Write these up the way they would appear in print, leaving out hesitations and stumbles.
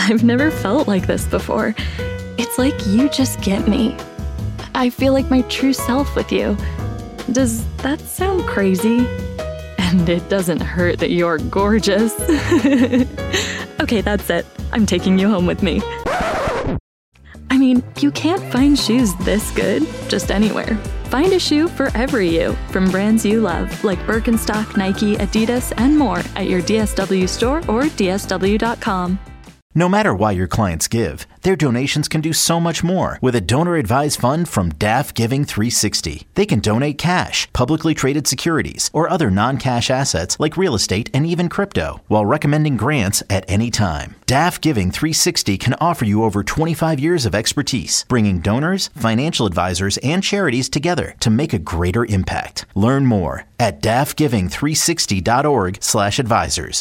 I've never felt like this before. It's like you just get me. I feel like my true self with you. Does that sound crazy? And it doesn't hurt that you're gorgeous. Okay, that's it. I'm taking you home with me. I mean, you can't find shoes this good just anywhere. Find a shoe for every you from brands you love, like Birkenstock, Nike, Adidas, and more at your DSW store or DSW.com. No matter why your clients give, their donations can do so much more with a donor-advised fund from DAF Giving 360. They can donate cash, publicly traded securities, or other non-cash assets like real estate and even crypto, while recommending grants at any time. DAF Giving 360 can offer you over 25 years of expertise, bringing donors, financial advisors, and charities together to make a greater impact. Learn more at dafgiving360.org/advisors.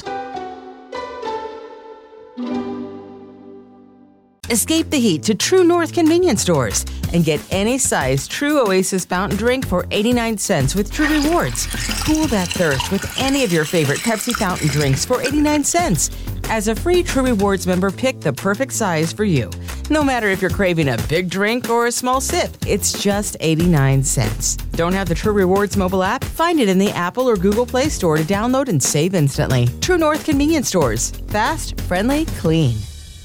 Escape the heat to True North convenience stores and get any size True Oasis fountain drink for 89 cents with True Rewards. Cool that thirst with any of your favorite Pepsi fountain drinks for 89 cents. As a free True Rewards member, pick the perfect size for you. No matter if you're craving a big drink or a small sip, it's just 89 cents. Don't have the True Rewards mobile app? Find it in the Apple or Google Play Store to download and save instantly. True North convenience stores. Fast, friendly, clean.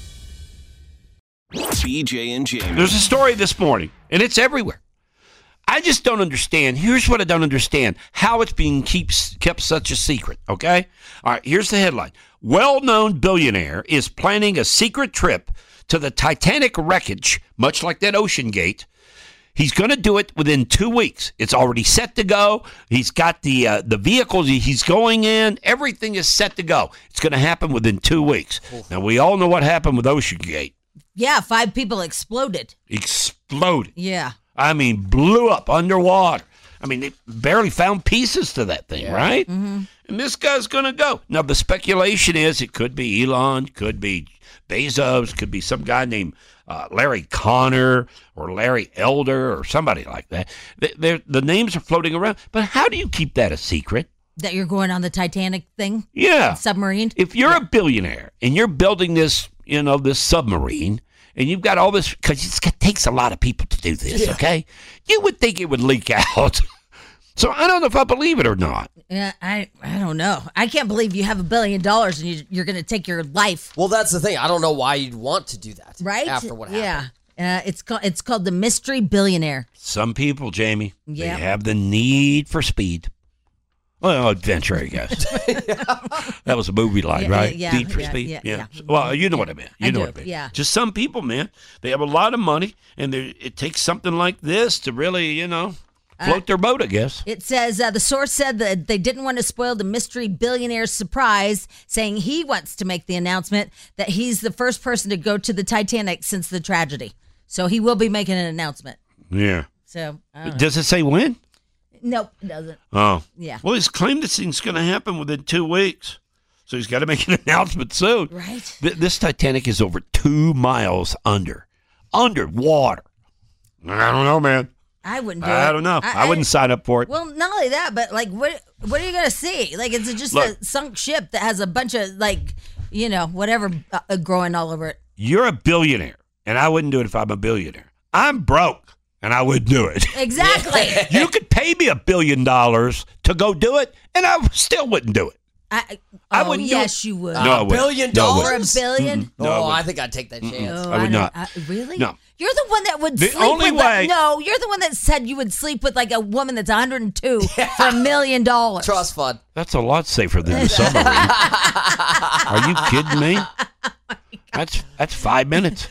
BJ and Jamie. There's a story this morning, and it's everywhere. I just don't understand. Here's what I don't understand. How it's being kept such a secret, okay? All right, here's the headline. Well-known billionaire is planning a secret trip to the Titanic wreckage, much like that Ocean Gate. He's going to do it within 2 weeks. It's already set to go. He's got the vehicles he's going in. Everything is set to go. It's going to happen within 2 weeks. Now, we all know what happened with Ocean Gate. Yeah, 5 people exploded. Yeah. I mean, blew up underwater. I mean, they barely found pieces to that thing, right? Mm-hmm. And this guy's going to go. Now, the speculation is it could be Elon, could be Bezos, could be some guy named Larry Connor or Larry Elder or somebody like that. The names are floating around. But how do you keep that a secret? That you're going on the Titanic thing? Yeah. Submarine? If you're a billionaire and you're building this, this submarine, and you've got all this, because it takes a lot of people to do this, okay? You would think it would leak out. So I don't know if I believe it or not. Yeah, I don't know. I can't believe you have $1 billion and you're going to take your life. Well, that's the thing. I don't know why you'd want to do that. Right? After what happened. Yeah. It's called the Mystery Billionaire. Some people, Jamie, they Yep. have the need for speed. Well, adventure, I guess. That was a movie line, right? Yeah, Need for yeah, Speed. yeah. Well, you know what I meant. You know do, what I meant. yeah. Just some people, man, they have a lot of money, and it takes something like this to really, float their boat, I guess. It says the source said that they didn't want to spoil the mystery billionaire's surprise, saying he wants to make the announcement that he's the first person to go to the Titanic since the tragedy. So he will be making an announcement. Yeah. So I don't know. Does it say when? Nope, it doesn't. Oh. Yeah. Well, he's claimed this thing's going to happen within 2 weeks. So he's got to make an announcement soon. Right. This Titanic is over 2 miles underwater. I don't know, man. I wouldn't do it. I don't know. I wouldn't sign up for it. Well, not only that, but like, what are you going to see? Like, it's just a sunk ship that has a bunch of whatever growing all over it. You're a billionaire, and I wouldn't do it if I'm a billionaire. I'm broke, and I wouldn't do it. Exactly. You could pay me $1 billion to go do it, and I still wouldn't do it. I wouldn't do yes, it. you would. No, I $1 wouldn't. billion? No, I For wouldn't. $1 billion? No, I think I'd take that chance. I would not. Really? No. You're the one that would The sleep only with way- No, you're the one that said you would sleep with like a woman that's 102 for $1 million. Trust fund. That's a lot safer than the submarine. Are you kidding me? That's 5 minutes.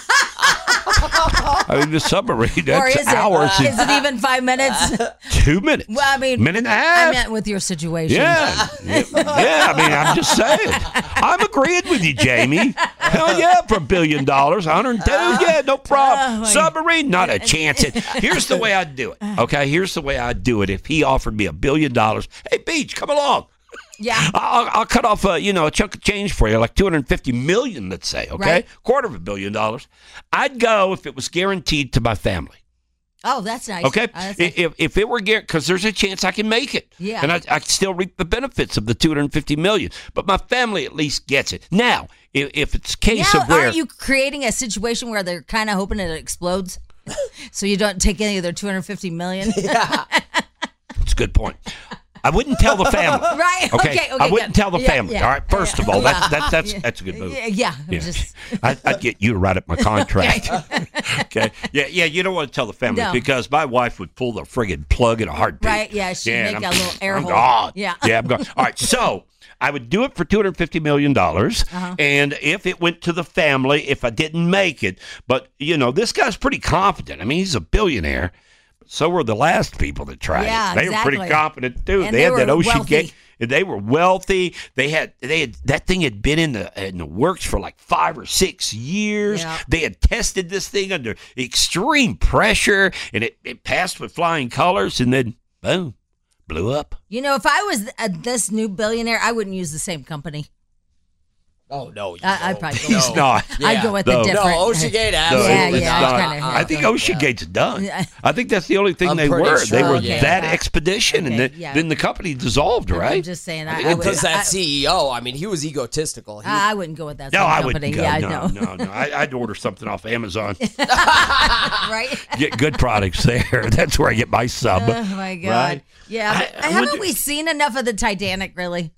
I mean, the submarine, Or that's is hours. it? Is it even 5 minutes? 2 minutes. Well, I mean, minute and a half. I meant with your situation. Yeah. I mean, I'm just saying. I'm agreeing with you, Jamie. Hell yeah, for $1 billion. 102, yeah, no problem. Submarine, not a chance. Here's the way I'd do it. Okay, here's the way I'd do it if he offered me $1 billion. Hey, Beach, come along. Yeah. I'll cut off a chunk of change for you, like $250 million, let's say, okay? Right. $250 million. I'd go if it was guaranteed to my family. Oh, that's nice. Okay, That's nice. if it were guaranteed, because there's a chance I can make it, Yeah. and I can still reap the benefits of the $250 million. But my family at least gets it. Now, if it's a case Yeah, of where aren't you creating a situation where they're kind of hoping it explodes, so you don't take any of their $250 million? it's a good point. I wouldn't tell the family. Right. Okay. I wouldn't good. tell the Yeah, family. yeah, all right. First of all, yeah. that's a good move. Yeah. Yeah. Just I'd get you to write up my contract. Okay. Yeah. You don't want to tell the family No. because my wife would pull the friggin' plug in a heartbeat. right. Yeah. She'd Yeah, make and a little air I'm hole. gone. Yeah. Yeah. I'm gone. All right. So I would do it for $250 million. And if it went to the family, if I didn't make it, but this guy's pretty confident. I mean, he's a billionaire. So were the last people that tried Yeah, it. They were pretty exactly. confident too. And they they had that were Ocean wealthy. Gate. They were wealthy. They had that thing had been in the works for like 5 or 6 years. Yeah. They had tested this thing under extreme pressure, and it passed with flying colors, and then boom, blew up. If I was this new billionaire, I wouldn't use the same company. Oh, no. I'd probably go. He's not. I'd go with No. a different. No, OceanGate, No, absolutely it's yeah, not. it's kinda- I think OceanGate's done. Yeah. I think that's the only thing I'm they pretty were. sure, They were okay. that Yeah. expedition, and Okay, yeah. then the company dissolved, right? I'm just saying. I Because would, that CEO, I mean, he was egotistical. He, I wouldn't go with that. No, same I company. wouldn't go. Yeah, No. I'd order something off Amazon. right? Get good products there. That's where I get my sub. Oh my god. Right? Yeah. I But haven't wonder- we seen enough of the Titanic? Really?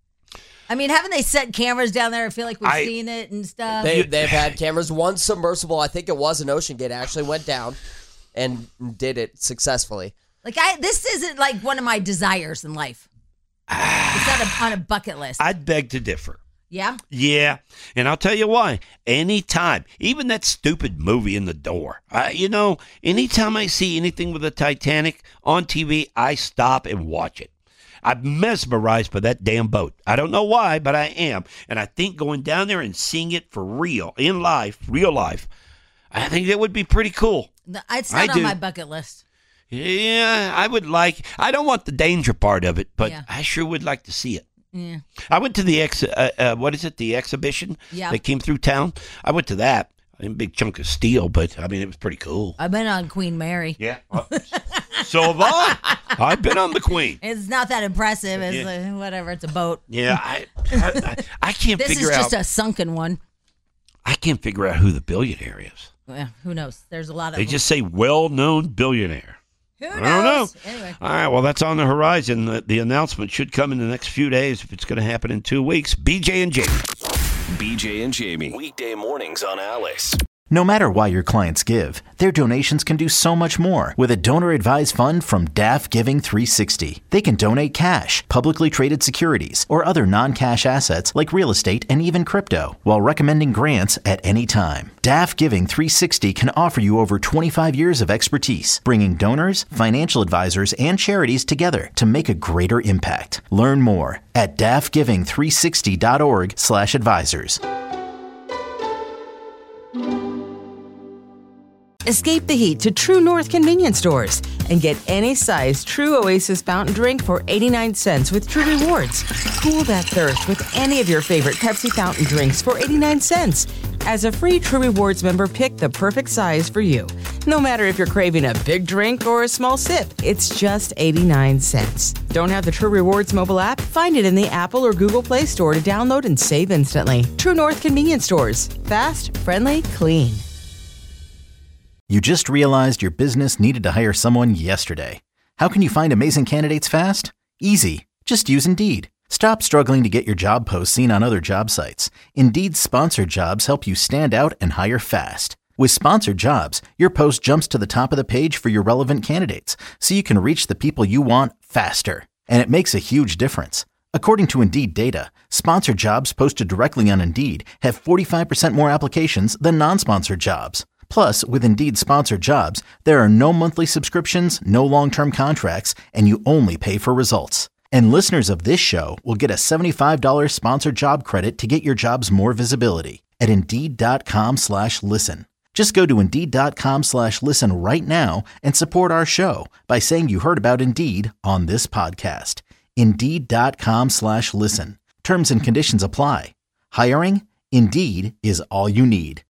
I mean, haven't they set cameras down there? I feel like we've seen it and stuff. they've had cameras. One submersible, I think it was an OceanGate, actually went down and did it successfully. Like this isn't like one of my desires in life. It's not on a bucket list. I'd beg to differ. Yeah. Yeah, and I'll tell you why. Anytime, even that stupid movie In the Door, anytime I see anything with the Titanic on TV, I stop and watch it. I'm mesmerized by that damn boat. I don't know why, but I am. And I think going down there and seeing it for real, in life, real life, I think that would be pretty cool. It's not I on do. my bucket list. Yeah, I don't want the danger part of it, but Yeah. I sure would like to see it. Yeah. I went to the the exhibition Yeah. that came through town. I went to that. A big chunk of steel, but I mean, it was pretty cool. I've been on Queen Mary. Yeah. So have I. I've been on the Queen. It's not that impressive. It's Yeah. whatever. It's a boat. Yeah, I can't This is figure just out. a sunken one. I can't figure out who the billionaire is. Yeah, who knows? There's a lot of They them. just say well-known billionaire. Who knows? I don't know. Anyway. All right, well, that's on the horizon. The announcement should come in the next few days if it's going to happen in 2 weeks. BJ and Jamie. BJ and Jamie. Weekday mornings on Alice. No matter why your clients give, their donations can do so much more with a donor-advised fund from DAF Giving 360. They can donate cash, publicly traded securities, or other non-cash assets like real estate and even crypto, while recommending grants at any time. DAF Giving 360 can offer you over 25 years of expertise, bringing donors, financial advisors, and charities together to make a greater impact. Learn more at dafgiving360.org/advisors. Escape the heat to True North convenience stores and get any size True Oasis fountain drink for 89 cents with True Rewards. Cool that thirst with any of your favorite Pepsi fountain drinks for 89 cents. As a free True Rewards member, pick the perfect size for you. No matter if you're craving a big drink or a small sip, it's just 89 cents. Don't have the True Rewards mobile app? Find it in the Apple or Google Play Store to download and save instantly. True North convenience stores. Fast, friendly, clean. You just realized your business needed to hire someone yesterday. How can you find amazing candidates fast? Easy. Just use Indeed. Stop struggling to get your job posts seen on other job sites. Indeed's sponsored jobs help you stand out and hire fast. With sponsored jobs, your post jumps to the top of the page for your relevant candidates, so you can reach the people you want faster. And it makes a huge difference. According to Indeed data, sponsored jobs posted directly on Indeed have 45% more applications than non-sponsored jobs. Plus, with Indeed sponsored jobs, there are no monthly subscriptions, no long-term contracts, and you only pay for results. And listeners of this show will get a $75 sponsored job credit to get your jobs more visibility at Indeed.com/listen. Just go to Indeed.com/listen right now and support our show by saying you heard about Indeed on this podcast. Indeed.com/listen. Terms and conditions apply. Hiring? Indeed is all you need.